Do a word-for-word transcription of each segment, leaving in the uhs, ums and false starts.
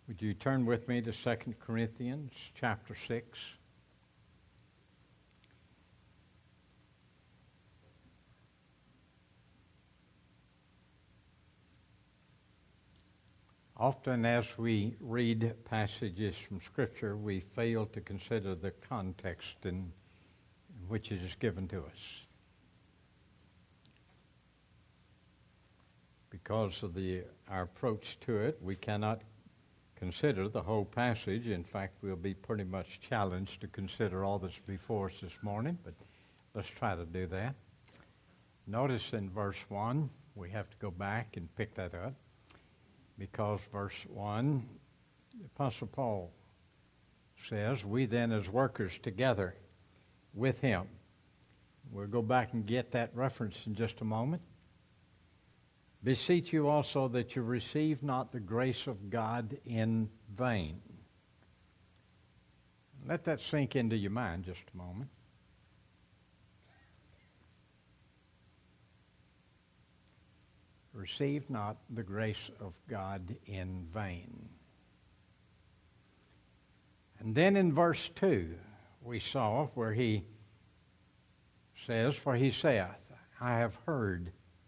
Would you turn with me to Second Corinthians chapter six? Often as we read passages from Scripture, we fail to consider the context in which it is given to us. Because of the, our approach to it, we cannot consider the whole passage. In fact, we'll be pretty much challenged to consider all that's before us this morning, but let's try to do that. Notice in verse one, we have to go back and pick that up, because verse one, the Apostle Paul says, "We then as workers together with him." We'll go back and get that reference in just a moment. "Beseech you also that you receive not the grace of God in vain." Let that sink into your mind just a moment. Receive not the grace of God in vain. And then in verse two, we saw where he says, "For he saith, I have heard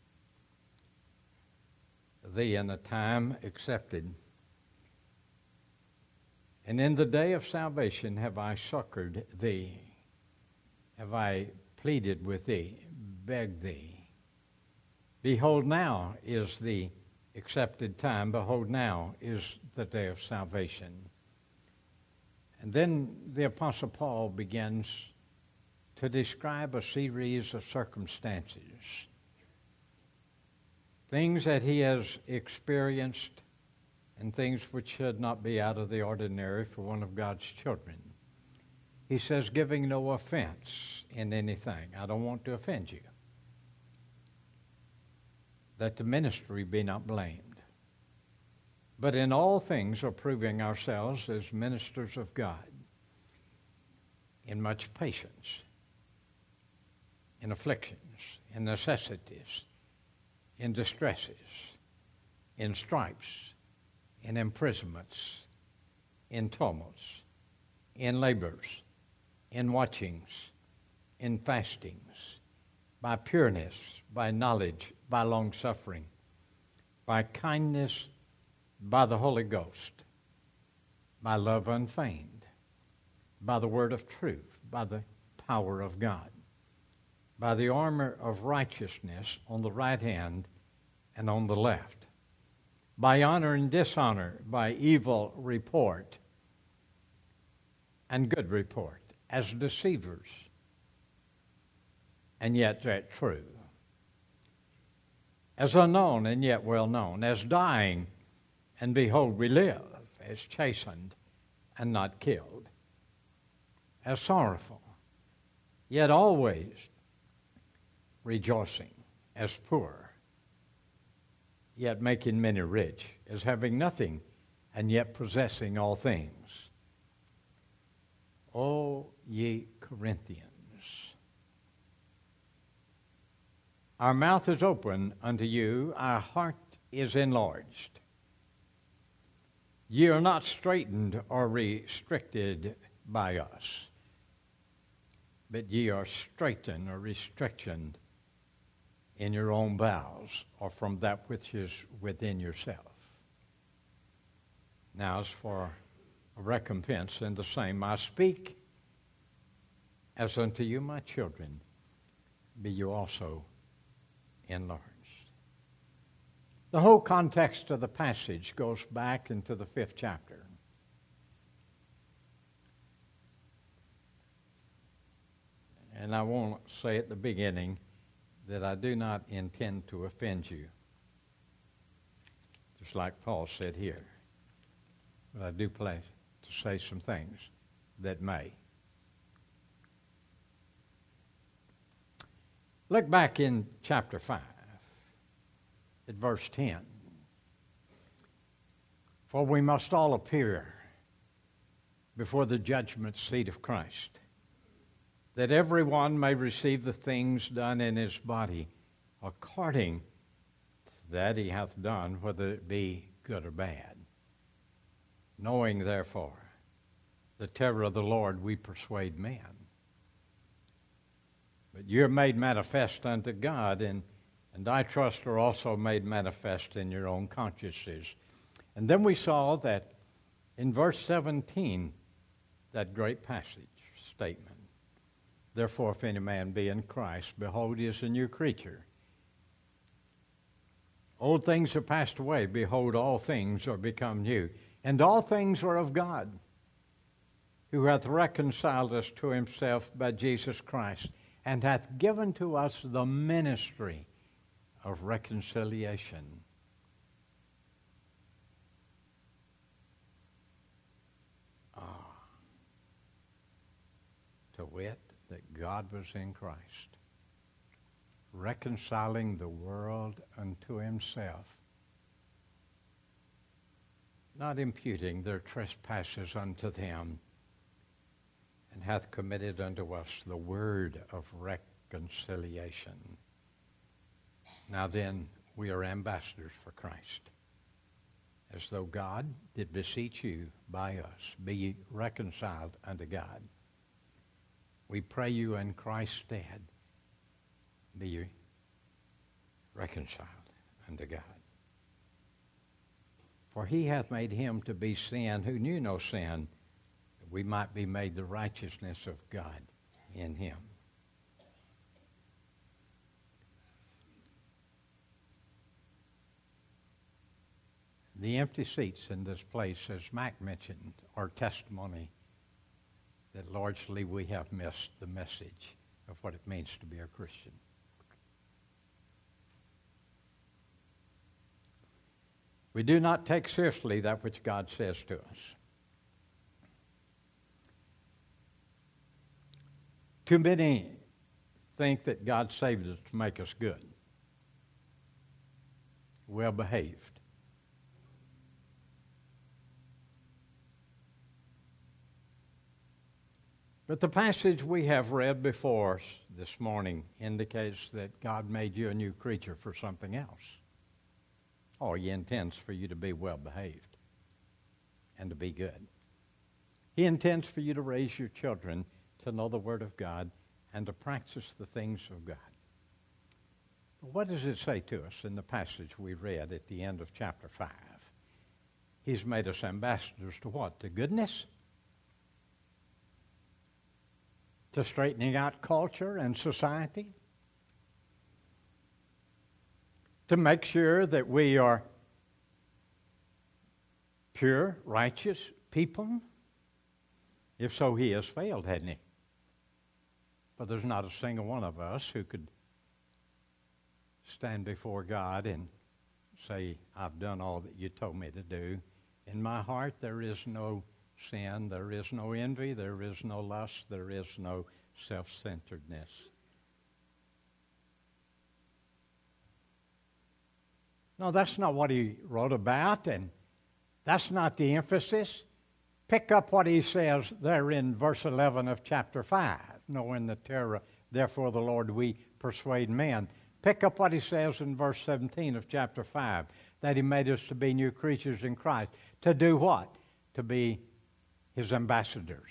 thee in the time accepted, and in the day of salvation have I succored thee, have I pleaded with thee, begged thee. Behold, now is the accepted time. Behold, now is the day of salvation." And then the Apostle Paul begins to describe a series of circumstances, things that he has experienced and things which should not be out of the ordinary for one of God's children. He says, giving no offense in anything. I don't want to offend you. That the ministry be not blamed. But in all things approving ourselves as ministers of God, in much patience, in afflictions, in necessities, in distresses, in stripes, in imprisonments, in tumults, in labors, in watchings, in fastings, by pureness, by knowledge, by long-suffering, by kindness, by the Holy Ghost, by love unfeigned, by the word of truth, by the power of God, by the armor of righteousness on the right hand and on the left, by honor and dishonor, by evil report and good report, as deceivers, and yet that true, as unknown and yet well known, as dying, and behold we live, as chastened and not killed, as sorrowful, yet always rejoicing, as poor, yet making many rich, as having nothing, and yet possessing all things. O ye Corinthians, our mouth is open unto you, our heart is enlarged. Ye are not straitened or restricted by us, but ye are straitened or restricted in your own bowels, or from that which is within yourself. Now as for a recompense, in the same I speak, as unto you, my children, be you also enlarged. The whole context of the passage goes back into the fifth chapter. And I won't say at the beginning that I do not intend to offend you, just like Paul said here. But I do plan to say some things that may. Look back in chapter five at verse ten. "For we must all appear before the judgment seat of Christ, that every one may receive the things done in his body according to that he hath done, whether it be good or bad. Knowing, therefore, the terror of the Lord, we persuade men. But you're made manifest unto God, and, and I trust are also made manifest in your own consciences. And then we saw that in verse seventeen, that great passage statement, therefore if any man be in Christ, behold, he is a new creature. Old things are passed away, behold, all things are become new. And all things are of God, who hath reconciled us to himself by Jesus Christ, and hath given to us the ministry of reconciliation. Ah, to wit, that God was in Christ, reconciling the world unto himself, not imputing their trespasses unto them, and hath committed unto us the word of reconciliation. Now then, we are ambassadors for Christ, as though God did beseech you by us, be ye reconciled unto God. We pray you in Christ's stead, be ye reconciled unto God. For he hath made him to be sin who knew no sin, that we might be made the righteousness of God in him. The empty seats in this place, as Mac mentioned, are testimony that largely we have missed the message of what it means to be a Christian. We do not take seriously that which God says to us. Too many think that God saved us to make us good, well behaved. But the passage we have read before us this morning indicates that God made you a new creature for something else. Oh, he intends for you to be well behaved and to be good. He intends for you to raise your children to know the Word of God and to practice the things of God. But what does it say to us in the passage we read at the end of chapter five? He's made us ambassadors to what? To goodness? To straightening out culture and society? To make sure that we are pure, righteous people? If so, he has failed, hadn't he? But there's not a single one of us who could stand before God and say, I've done all that you told me to do. In my heart, there is no sin, there is no envy, there is no lust, there is no self-centeredness. No, that's not what he wrote about, and that's not the emphasis. Pick up what he says there in verse eleven of chapter five. Knowing the terror, therefore the Lord, we persuade men. Pick up what he says in verse seventeen of chapter five, that he made us to be new creatures in Christ. To do what? To be his ambassadors.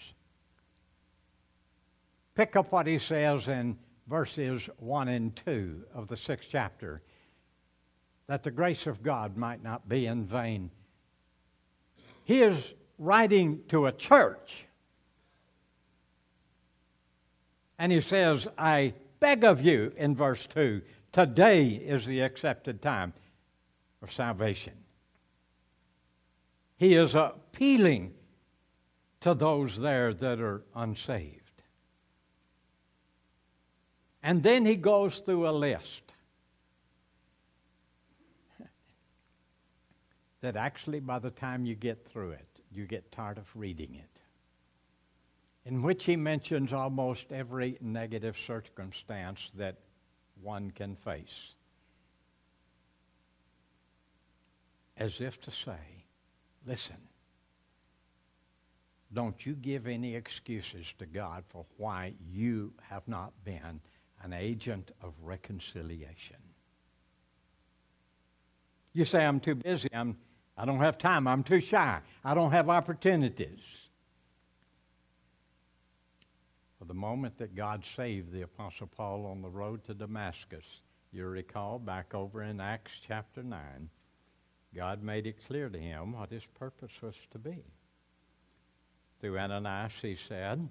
Pick up what he says in verses one and two of the sixth chapter, that the grace of God might not be in vain. He is writing to a church, and he says, I beg of you, in verse two, today is the accepted time of salvation. He is appealing to those there that are unsaved. And then he goes through a list that actually by the time you get through it, you get tired of reading it, in which he mentions almost every negative circumstance that one can face, as if to say, listen, don't you give any excuses to God for why you have not been an agent of reconciliation. You say, I'm too busy, I'm I don't have time. I'm too shy. I don't have opportunities. For the moment that God saved the Apostle Paul on the road to Damascus, you recall back over in Acts chapter nine, God made it clear to him what his purpose was to be. Through Ananias, he said,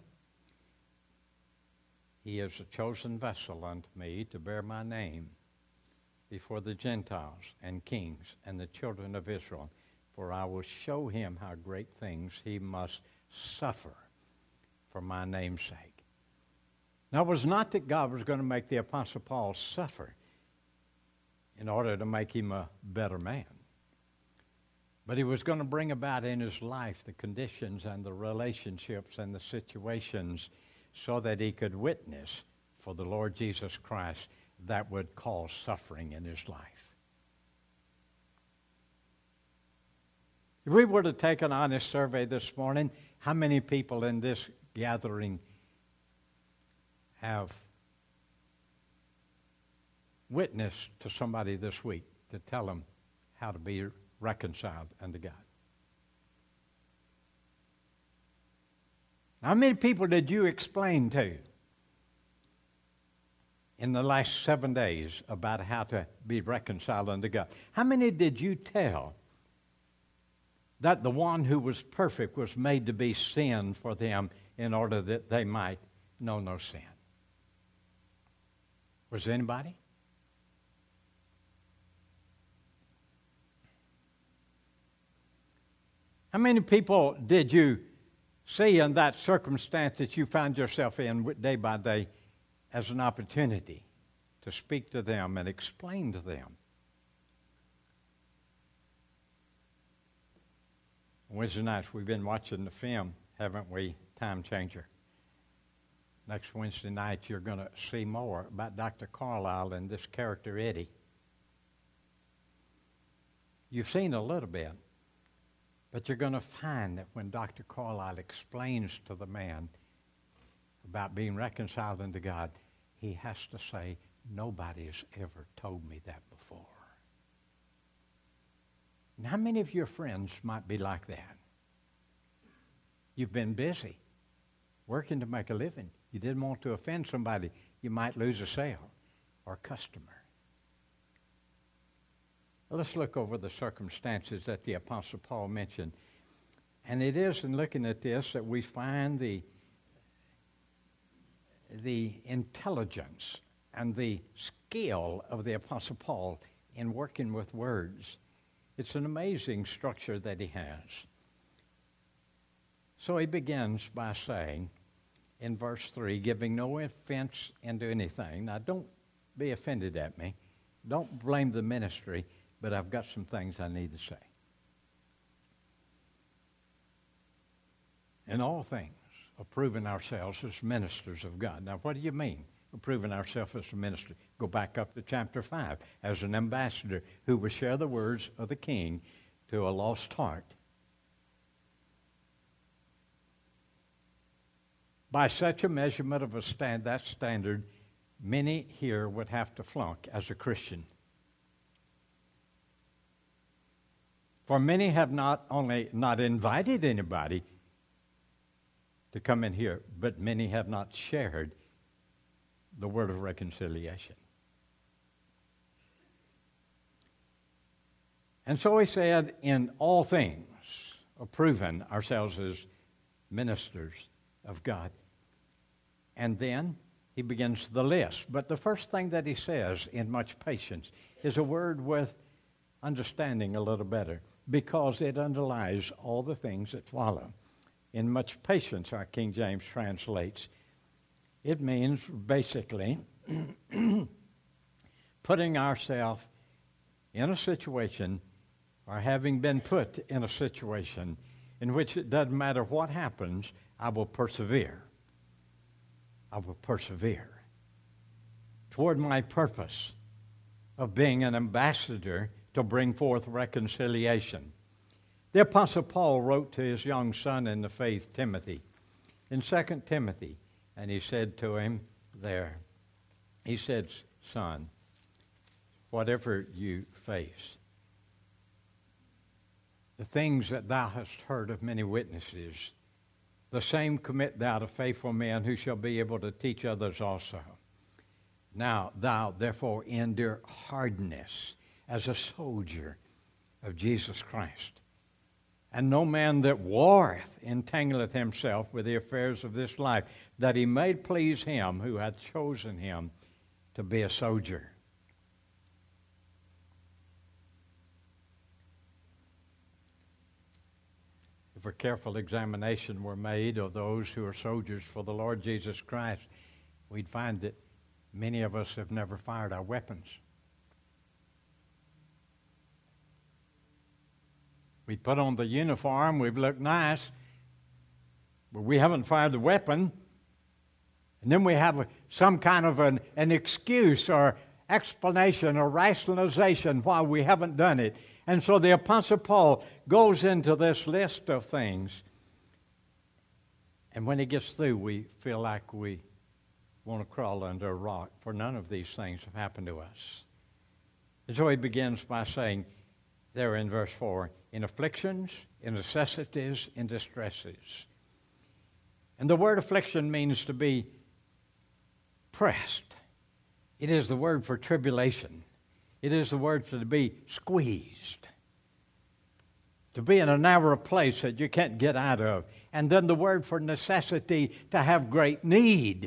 he is a chosen vessel unto me to bear my name before the Gentiles and kings and the children of Israel, for I will show him how great things he must suffer for my name's sake. Now, it was not that God was going to make the Apostle Paul suffer in order to make him a better man, but he was going to bring about in his life the conditions and the relationships and the situations so that he could witness for the Lord Jesus Christ that would cause suffering in his life. If we were to take an honest survey this morning, how many people in this gathering have witnessed to somebody this week to tell them how to be reconciled unto God? How many people did you explain to in the last seven days about how to be reconciled unto God? How many did you tell that the one who was perfect was made to be sin for them in order that they might know no sin? Was there anybody? How many people did you see in that circumstance that you found yourself in day by day as an opportunity to speak to them and explain to them? Wednesday nights we've been watching the film, haven't we, Time Changer. Next Wednesday night you're going to see more about Doctor Carlisle and this character Eddie. You've seen a little bit. But you're going to find that when Doctor Carlisle explains to the man about being reconciled unto God, he has to say, nobody has ever told me that before. And how many of your friends might be like that? You've been busy working to make a living. You didn't want to offend somebody. You might lose a sale or a customer. Let's look over the circumstances that the Apostle Paul mentioned. And it is in looking at this that we find the, the intelligence and the skill of the Apostle Paul in working with words. It's an amazing structure that he has. So he begins by saying in verse three, giving no offense into anything. Now, don't be offended at me. Don't blame the ministry. But I've got some things I need to say. In all things, approving ourselves as ministers of God. Now, what do you mean, approving ourselves as a minister? Go back up to chapter five. As an ambassador who will share the words of the king to a lost heart. By such a measurement of a stand, that standard, many here would have to flunk as a Christian. For many have not only not invited anybody to come in here, but many have not shared the word of reconciliation. And so he said, in all things, approving ourselves as ministers of God. And then he begins the list. But the first thing that he says, in much patience, is a word with understanding a little better, because it underlies all the things that follow. In much patience, our King James translates, it means basically putting ourselves in a situation, or having been put in a situation in which it doesn't matter what happens, I will persevere. I will persevere toward my purpose of being an ambassador to bring forth reconciliation. The Apostle Paul wrote to his young son in the faith, Timothy, in Second Timothy, and he said to him there, he said, son, whatever you face, The things that thou hast heard of many witnesses, the same commit thou to faithful men who shall be able to teach others also. Now thou therefore endure hardness as a soldier of Jesus Christ. And no man that warreth entangleth himself with the affairs of this life, that he may please him who hath chosen him to be a soldier. If a careful examination were made of those who are soldiers for the Lord Jesus Christ, we'd find that many of us have never fired our weapons. We put on the uniform, we've looked nice, but we haven't fired the weapon. And then we have some kind of an, an excuse or explanation or rationalization why we haven't done it. And so the Apostle Paul goes into this list of things. And when he gets through, we feel like we want to crawl under a rock, for none of these things have happened to us. And so he begins by saying, there in verse four, in afflictions, in necessities, in distresses. And the word affliction means to be pressed. It is the word for tribulation. It is the word for to be squeezed. To be in a narrow place that you can't get out of. And then the word for necessity, to have great need.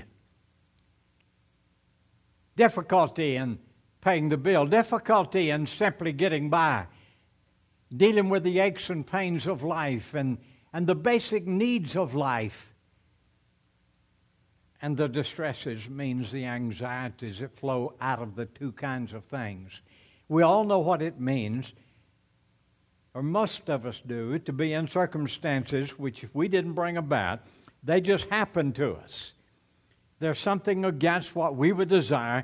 Difficulty in paying the bill. Difficulty in simply getting by. Dealing with the aches and pains of life and, and the basic needs of life. And the distresses means the anxieties that flow out of the two kinds of things. We all know what it means, or most of us do, to be in circumstances which we didn't bring about. They just happened to us. There's something against what we would desire.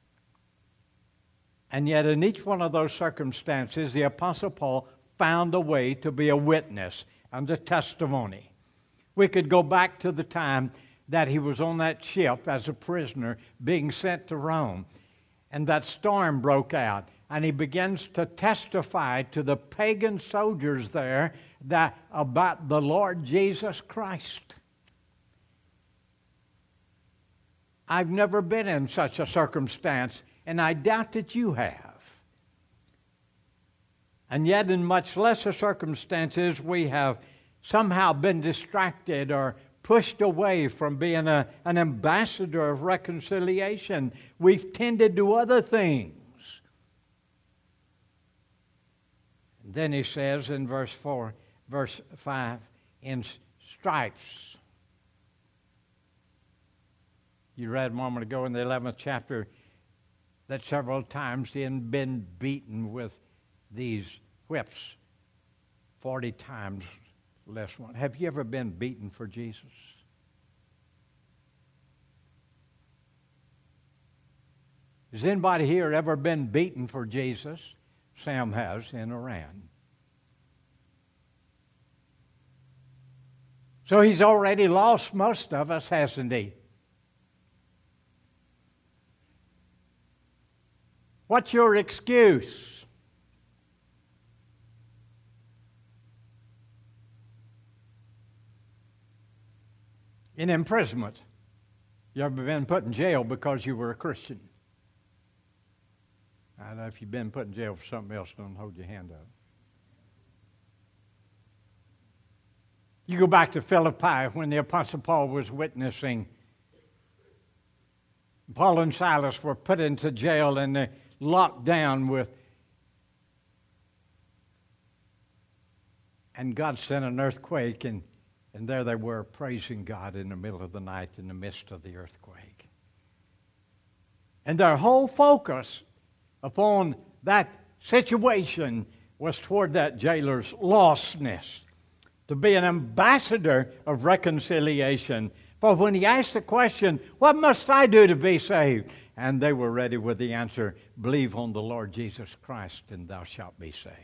And yet in each one of those circumstances, the Apostle Paul found a way to be a witness and a testimony. We could go back to the time that he was on that ship as a prisoner being sent to Rome. And that storm broke out. And he begins to testify to the pagan soldiers there that about the Lord Jesus Christ. I've never been in such a circumstance, and I doubt that you have. And yet in much lesser circumstances, we have somehow been distracted or pushed away from being a, an ambassador of reconciliation. We've tended to other things. And then he says in verse four, verse five, in stripes. You read a moment ago in the eleventh chapter that several times he had been beaten with these whips, forty times less one. Have you ever been beaten for Jesus? Has anybody here ever been beaten for Jesus? Sam has in Iran. So he's already lost most of us, hasn't he? What's your excuse? In imprisonment. You ever been put in jail because you were a Christian? I don't know if you've been put in jail for something else, don't hold your hand up. You go back to Philippi when the Apostle Paul was witnessing. Paul and Silas were put into jail and they locked down with. And God sent an earthquake, and, and there they were praising God in the middle of the night in the midst of the earthquake. And their whole focus upon that situation was toward that jailer's lostness, to be an ambassador of reconciliation. For when he asked the question, what must I do to be saved? And they were ready with the answer, believe on the Lord Jesus Christ and thou shalt be saved.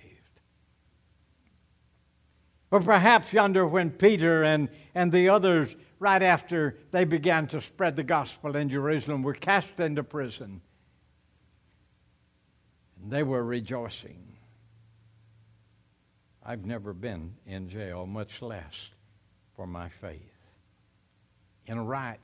Or perhaps yonder when Peter and, and the others, right after they began to spread the gospel in Jerusalem, were cast into prison. And they were rejoicing. I've never been in jail, much less for my faith. In a riot.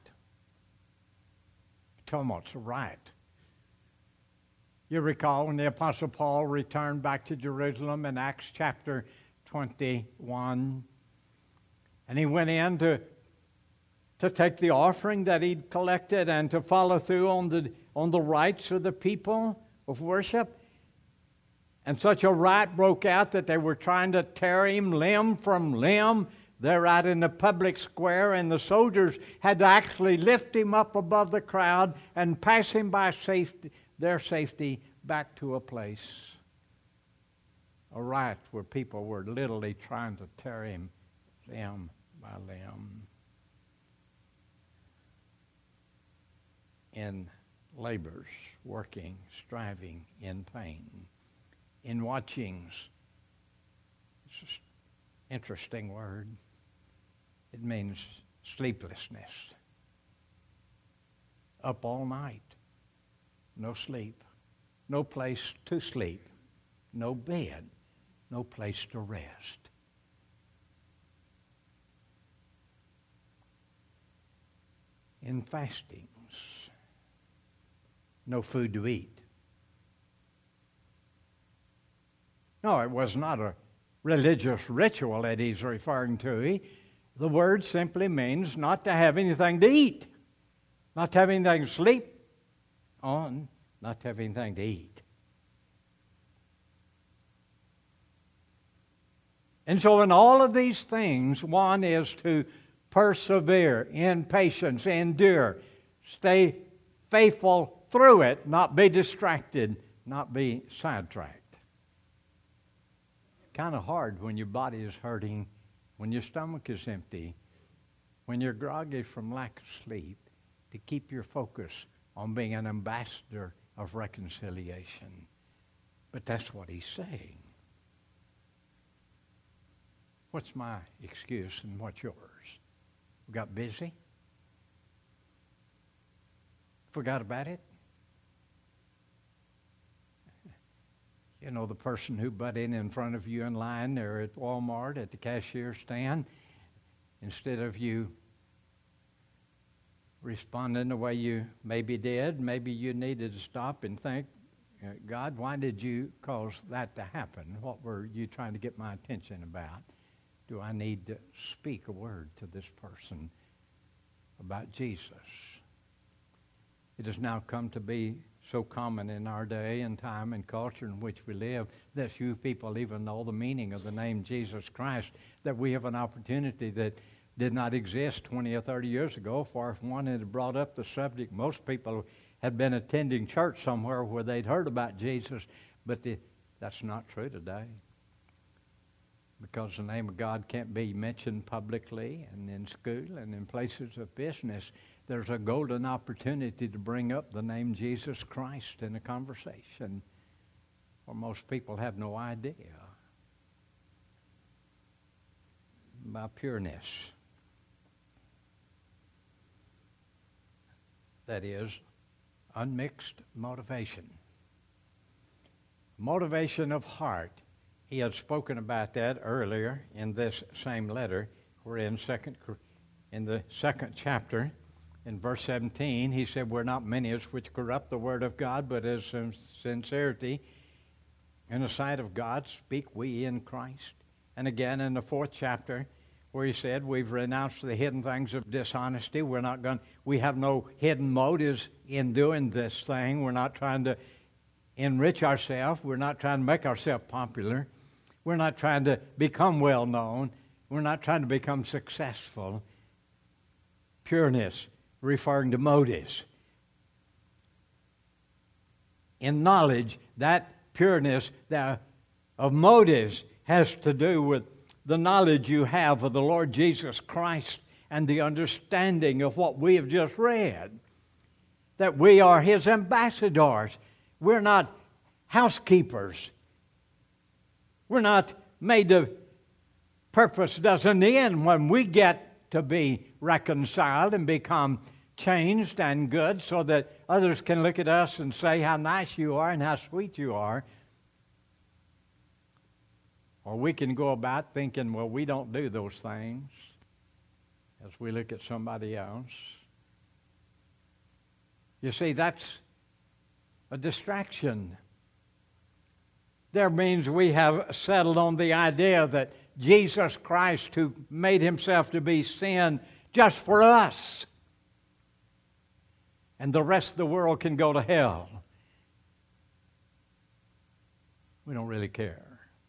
Tell them what's a riot. You recall when the Apostle Paul returned back to Jerusalem in Acts chapter twenty-one, and he went in to, to take the offering that he'd collected and to follow through on the, on the rights of the people of worship. And such a riot broke out that they were trying to tear him limb from limb. They're out in the public square, and the soldiers had to actually lift him up above the crowd and pass him by safety, their safety back to a place, a riot where people were literally trying to tear him limb by limb. In labors, working, striving, in pain, in watchings. It's an interesting word. It means sleeplessness. Up all night, no sleep, no place to sleep, no bed, no place to rest. In fastings, no food to eat. No, it was not a religious ritual that he's referring to. The word simply means not to have anything to eat, not to have anything to sleep on, not to have anything to eat. And so in all of these things, one is to persevere in patience, endure, stay faithful through it, not be distracted, not be sidetracked. Kind of hard when your body is hurting, when your stomach is empty, when you're groggy from lack of sleep, to keep your focus on being an ambassador of reconciliation. But that's what he's saying. What's my excuse and what's yours? We got busy? Forgot about it? You know, the person who butt in in front of you in line there at Walmart at the cashier stand, instead of you responding the way you maybe did, maybe you needed to stop and think, God, why did you cause that to happen? What were you trying to get my attention about? Do I need to speak a word to this person about Jesus? It has now come to be so common in our day and time and culture in which we live that few people even know the meaning of the name Jesus Christ, that we have an opportunity that did not exist twenty or thirty years ago. For if one had brought up the subject, most people had been attending church somewhere where they'd heard about Jesus, but the, that's not true today. Because the name of God can't be mentioned publicly and in school and in places of business, there's a golden opportunity to bring up the name Jesus Christ in a conversation where most people have no idea about pureness. That is, unmixed motivation. Motivation of heart. He had spoken about that earlier in this same letter. We're in second, in the second chapter, in verse seventeen. He said, "We're not many as which corrupt the word of God, but as in sincerity in the sight of God speak we in Christ." And again in the fourth chapter, where he said, "We've renounced the hidden things of dishonesty. We're not going. We have no hidden motives in doing this thing. We're not trying to enrich ourselves. We're not trying to make ourselves popular. We're not trying to become well known. We're not trying to become successful." Pureness, referring to motives. In knowledge, that pureness that of motives has to do with the knowledge you have of the Lord Jesus Christ and the understanding of what we have just read. That we are His ambassadors. We're not housekeepers. We're not made to, purpose doesn't end when we get to be reconciled and become changed and good so that others can look at us and say how nice you are and how sweet you are. Or we can go about thinking, well, we don't do those things as we look at somebody else. You see, that's a distraction. There means we have settled on the idea that Jesus Christ, who made himself to be sin just for us, and the rest of the world can go to hell. We don't really care.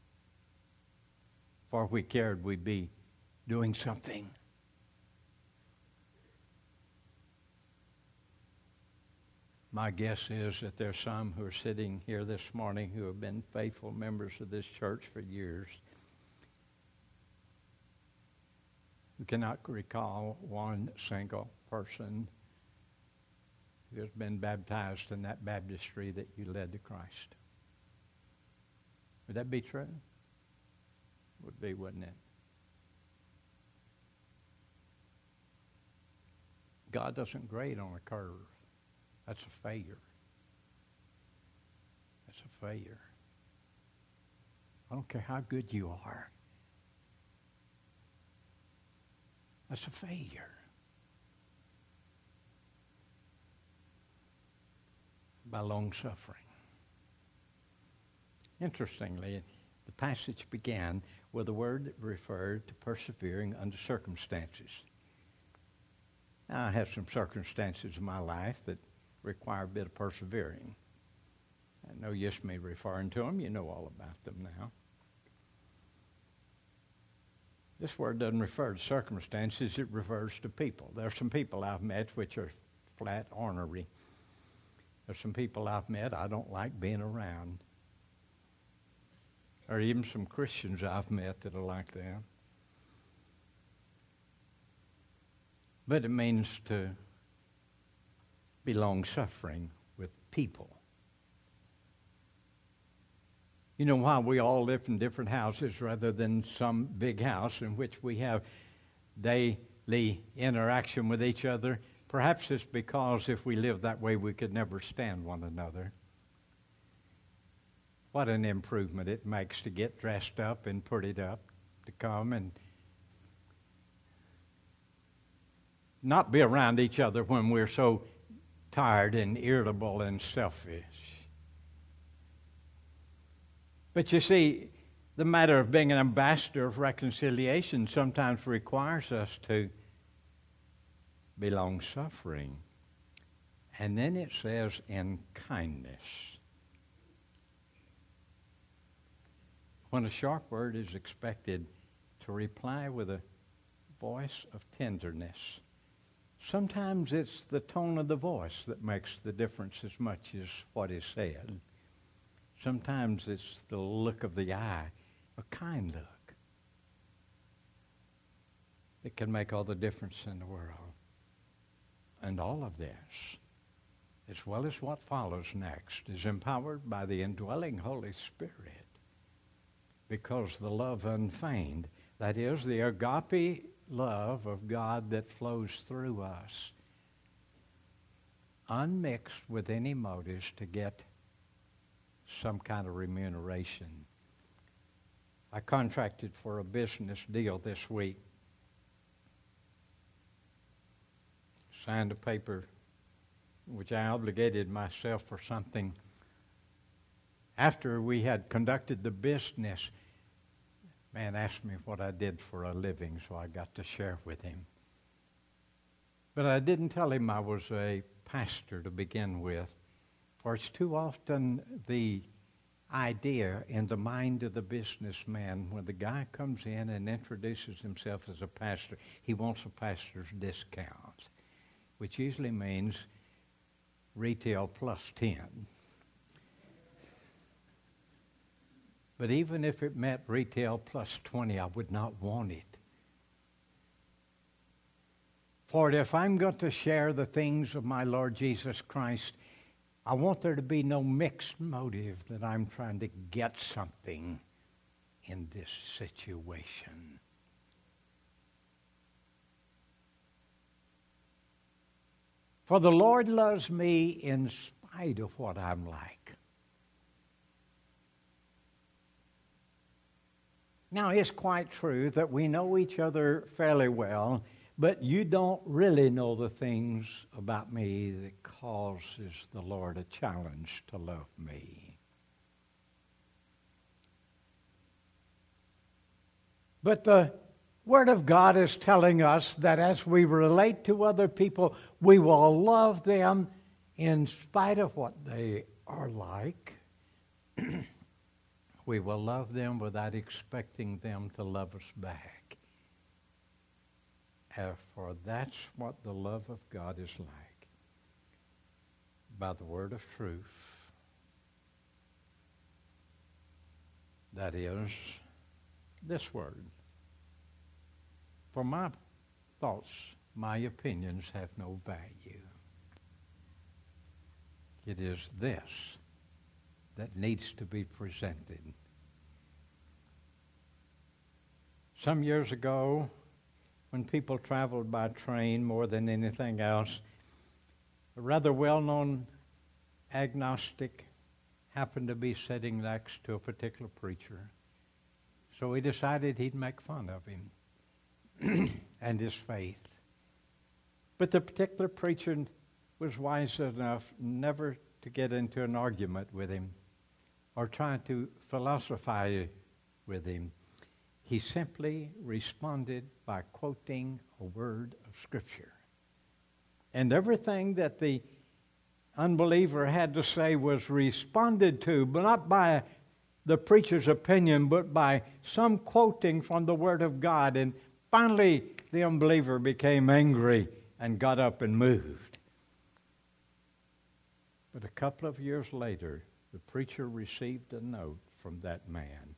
For if we cared, we'd be doing something. My guess is that there's some who are sitting here this morning who have been faithful members of this church for years who cannot recall one single person who has been baptized in that baptistry that you led to Christ. Would that be true? Would be, wouldn't it? God doesn't grade on a curve. That's a failure. That's a failure. I don't care how good you are. That's a failure. By long suffering. Interestingly, the passage began with a word that referred to persevering under circumstances. Now, I have some circumstances in my life that require a bit of persevering. I know you me referring to them. You know all about them now. This word doesn't refer to circumstances. It refers to people. There are some people I've met which are flat ornery. There's some people I've met I don't like being around. Or even some Christians I've met that are like that. But it means to be long-suffering with people. You know why we all live in different houses rather than some big house in which we have daily interaction with each other? Perhaps it's because if we lived that way, we could never stand one another. What an improvement it makes to get dressed up and prettied up, to come and not be around each other when we're so tired and irritable and selfish. But you see, the matter of being an ambassador of reconciliation sometimes requires us to be long-suffering. And then it says, in kindness. When a sharp word is expected to reply with a voice of tenderness, sometimes it's the tone of the voice that makes the difference as much as what is said. Sometimes it's the look of the eye, a kind look, that can make all the difference in the world. And all of this, as well as what follows next, is empowered by the indwelling Holy Spirit. Because the love unfeigned, that is, the agape love of God that flows through us, unmixed with any motives to get some kind of remuneration. I contracted for a business deal this week. Signed a paper which I obligated myself for something. After we had conducted the business, man asked me what I did for a living, so I got to share with him. But I didn't tell him I was a pastor to begin with, for it's too often the idea in the mind of the businessman when the guy comes in and introduces himself as a pastor, he wants a pastor's discount, which usually means retail plus ten. But even if it meant retail plus twenty, I would not want it. For if I'm going to share the things of my Lord Jesus Christ, I want there to be no mixed motive that I'm trying to get something in this situation. For the Lord loves me in spite of what I'm like. Now, it's quite true that we know each other fairly well, but you don't really know the things about me that causes the Lord a challenge to love me. But the Word of God is telling us that as we relate to other people, we will love them in spite of what they are like. We will love them without expecting them to love us back. And for that's what the love of God is like. By the word of truth, that is, this word. For my thoughts, my opinions have no value. It is this that needs to be presented. Some years ago, when people traveled by train more than anything else, a rather well-known agnostic happened to be sitting next to a particular preacher. So he decided he'd make fun of him and his faith. But the particular preacher was wise enough never to get into an argument with him or try to philosophize with him. He simply responded by quoting a word of Scripture. And everything that the unbeliever had to say was responded to, but not by the preacher's opinion, but by some quoting from the Word of God. And finally, the unbeliever became angry and got up and moved. But a couple of years later, the preacher received a note from that man.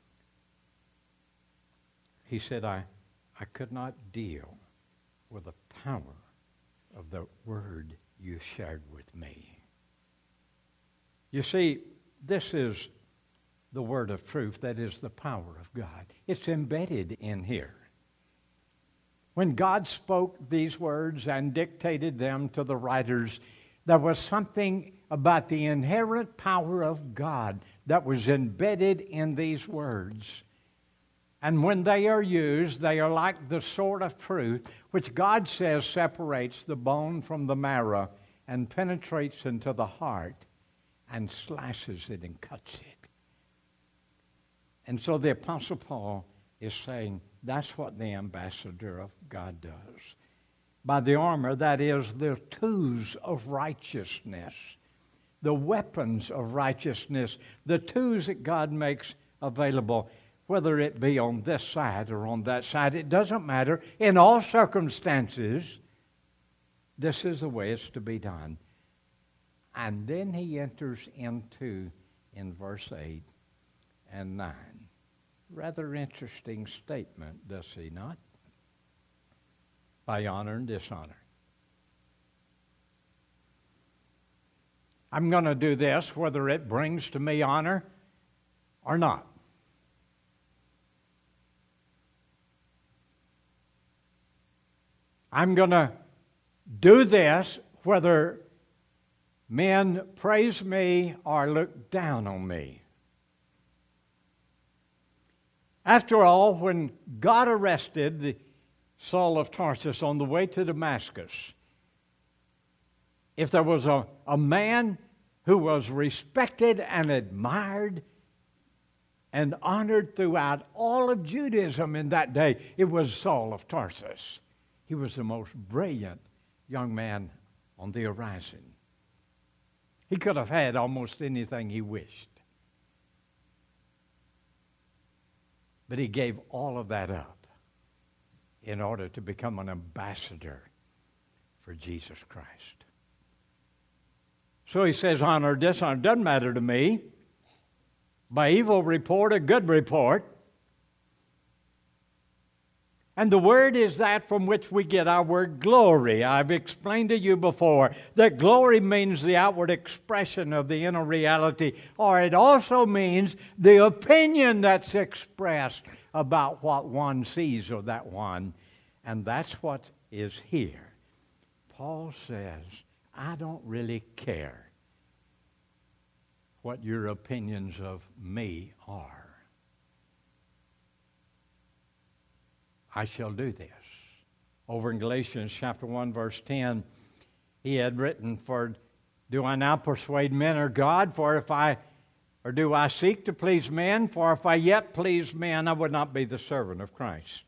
He said, I, I could not deal with the power of the word you shared with me. You see, this is the word of truth, that is the power of God. It's embedded in here. When God spoke these words and dictated them to the writers, there was something about the inherent power of God that was embedded in these words. And when they are used, they are like the sword of truth, which God says separates the bone from the marrow and penetrates into the heart and slashes it and cuts it. And so the Apostle Paul is saying that's what the ambassador of God does. By the armor, that is, the tools of righteousness, the weapons of righteousness, the tools that God makes available, whether it be on this side or on that side, it doesn't matter. In all circumstances, this is the way it's to be done. And then he enters into, in verse eight and nine, rather interesting statement, does he not? By honor and dishonor. I'm going to do this whether it brings to me honor or not. I'm going to do this whether men praise me or look down on me. After all, when God arrested the Saul of Tarsus on the way to Damascus, if there was a, a man who was respected and admired and honored throughout all of Judaism in that day, it was Saul of Tarsus. He was the most brilliant young man on the horizon. He could have had almost anything he wished. But he gave all of that up in order to become an ambassador for Jesus Christ. So he says, honor, dishonor, doesn't matter to me. By evil report, a good report. And the word is that from which we get our word glory. I've explained to you before that glory means the outward expression of the inner reality, or it also means the opinion that's expressed about what one sees or that one. And that's what is here. Paul says, I don't really care what your opinions of me are. I shall do this. Over in Galatians chapter one, verse ten, he had written, For do I now persuade men or God? For if I, or do I seek to please men? For if I yet please men, I would not be the servant of Christ.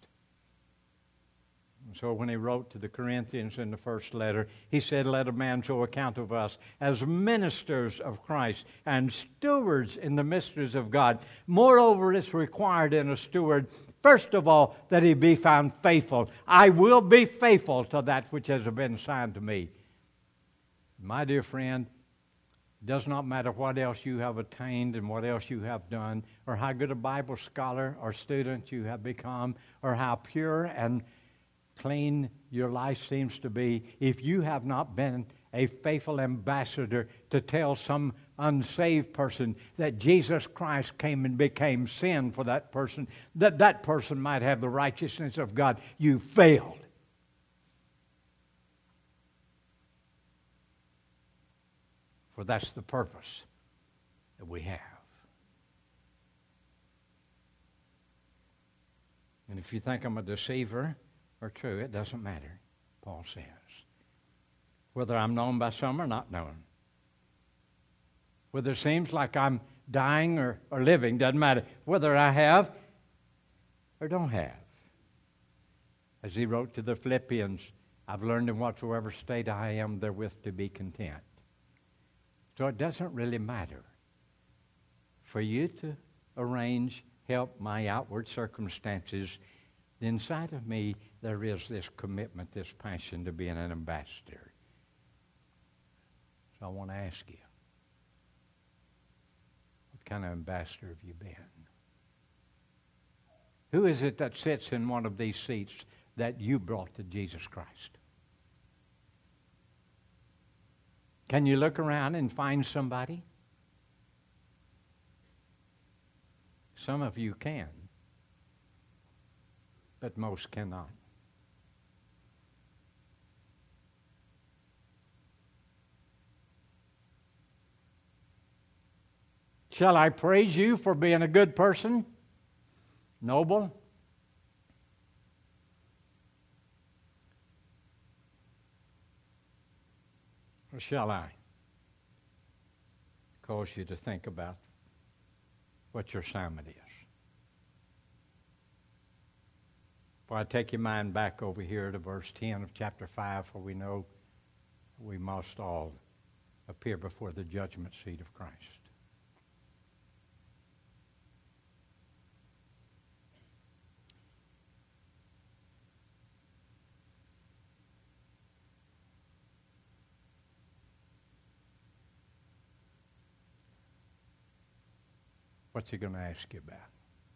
So when he wrote to the Corinthians in the first letter, he said, Let a man show account of us as ministers of Christ and stewards in the mysteries of God. Moreover, it's required in a steward, first of all, that he be found faithful. I will be faithful to that which has been assigned to me. My dear friend, it does not matter what else you have attained and what else you have done, or how good a Bible scholar or student you have become, or how pure and clean your life seems to be, if you have not been a faithful ambassador to tell some unsaved person that Jesus Christ came and became sin for that person, that that person might have the righteousness of God, you failed. For that's the purpose that we have. And if you think I'm a deceiver, or true, it doesn't matter, Paul says. Whether I'm known by some or not known. Whether it seems like I'm dying or, or living, doesn't matter. Whether I have or don't have. As he wrote to the Philippians, I've learned in whatsoever state I am therewith to be content. So it doesn't really matter for you to arrange, help my outward circumstances. Inside of me, there is this commitment, this passion to being an ambassador. So I want to ask you, what kind of ambassador have you been? Who is it that sits in one of these seats that you brought to Jesus Christ? Can you look around and find somebody? Some of you can, but most cannot. Shall I praise you for being a good person? Noble? Or shall I cause you to think about what your assignment is? For I take your mind back over here to verse ten of chapter five, for we know we must all appear before the judgment seat of Christ. What's he going to ask you about?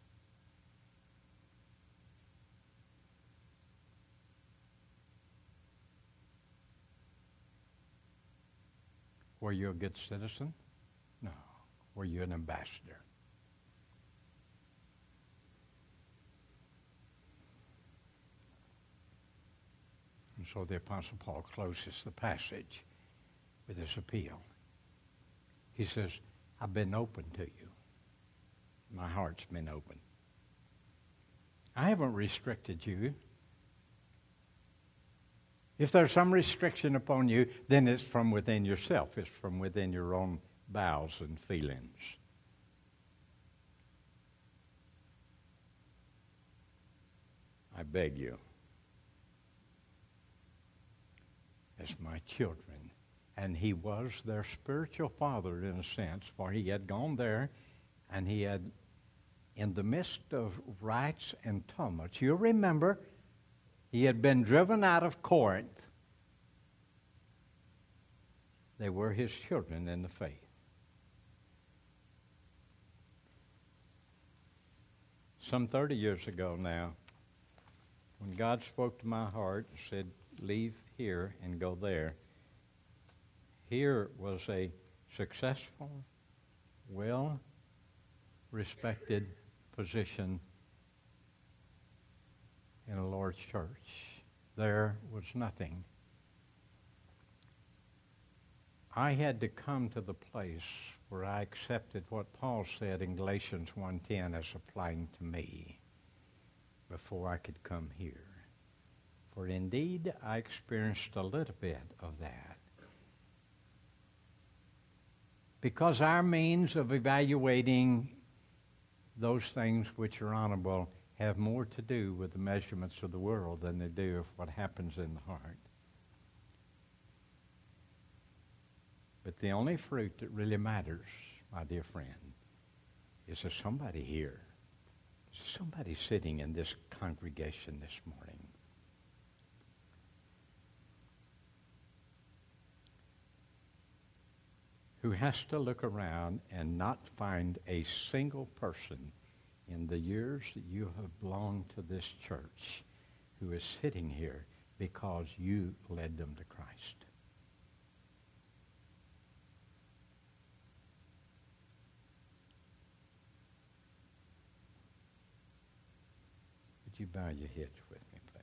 Were you a good citizen? No. Were you an ambassador? And so the Apostle Paul closes the passage with this appeal. He says, I've been open to you. My heart's been open. I haven't restricted you. If there's some restriction upon you, then it's from within yourself. It's from within your own bowels and feelings. I beg you, as my children, and he was their spiritual father in a sense, for he had gone there and he had, in the midst of riots and tumults, you remember, he had been driven out of Corinth. They were his children in the faith. Some thirty years ago now, when God spoke to my heart and said, leave here and go there, here was a successful, well-respected position in a Lord's church. There was nothing. I had to come to the place where I accepted what Paul said in Galatians one ten as applying to me. before I could come here. For indeed, I experienced a little bit of that. Because our means of evaluating those things which are honorable have more to do with the measurements of the world than they do of what happens in the heart. But the only fruit that really matters, my dear friend, is there somebody here? Is there somebody sitting in this congregation this morning who has to look around and not find a single person in the years that you have belonged to this church who is sitting here because you led them to Christ? Would you bow your heads with me, please?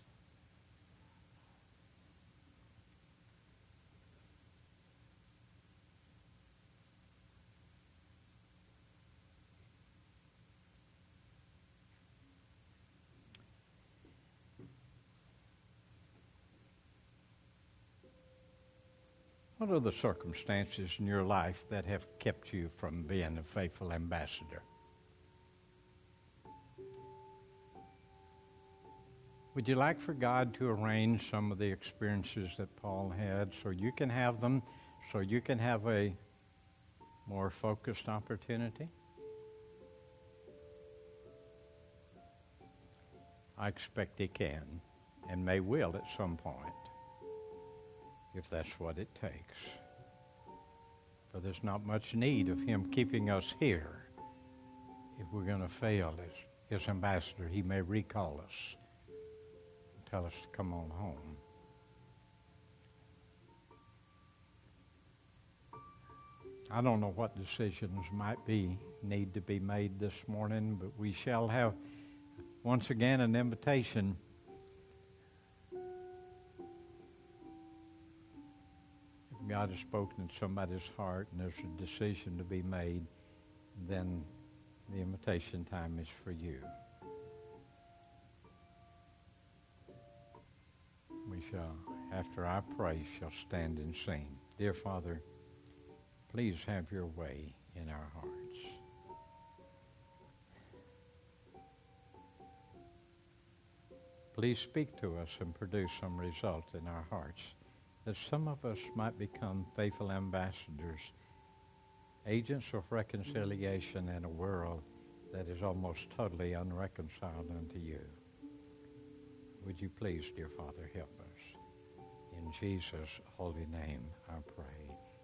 What are the circumstances in your life that have kept you from being a faithful ambassador? Would you like for God to arrange some of the experiences that Paul had so you can have them, so you can have a more focused opportunity? I expect he can and may will at some point, if that's what it takes. For there's not much need of him keeping us here. If we're going to fail as his ambassador, he may recall us and tell us to come on home. I don't know what decisions might be need to be made this morning, but we shall have once again an invitation. God has spoken in somebody's heart and there's a decision to be made, then the invitation time is for you. We shall, after I pray, shall stand and sing. Dear Father, please have your way in our hearts. Please speak to us and produce some result in our hearts, that some of us might become faithful ambassadors, agents of reconciliation in a world that is almost totally unreconciled unto you. Would you please, dear Father, help us? In Jesus' holy name I pray.